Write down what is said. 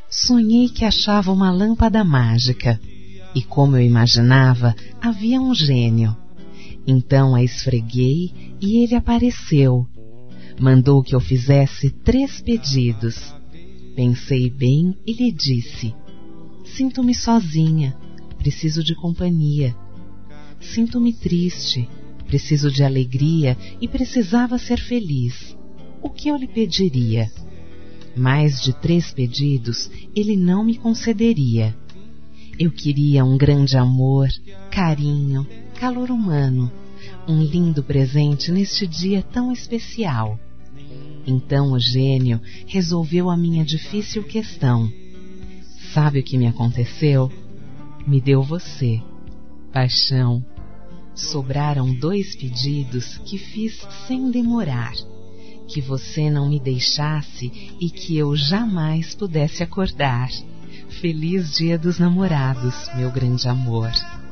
Sonhei que achava uma lâmpada mágica e, como eu imaginava, havia um gênio. Então a esfreguei e ele apareceu. Mandou que eu fizesse 3 pedidos. Pensei bem e lhe disse: sinto-me sozinha, preciso de companhia. Sinto-me triste, preciso de alegria e precisava ser feliz. O que eu lhe pediria? Mais de 3 pedidos ele não me concederia. Eu queria um grande amor, carinho, calor humano, um lindo presente neste dia tão especial. Então o gênio resolveu a minha difícil questão. Sabe o que me aconteceu? Me deu você, paixão. Sobraram 2 pedidos que fiz sem demorar. Que você não me deixasse e que eu jamais pudesse acordar. Feliz Dia dos Namorados, meu grande amor.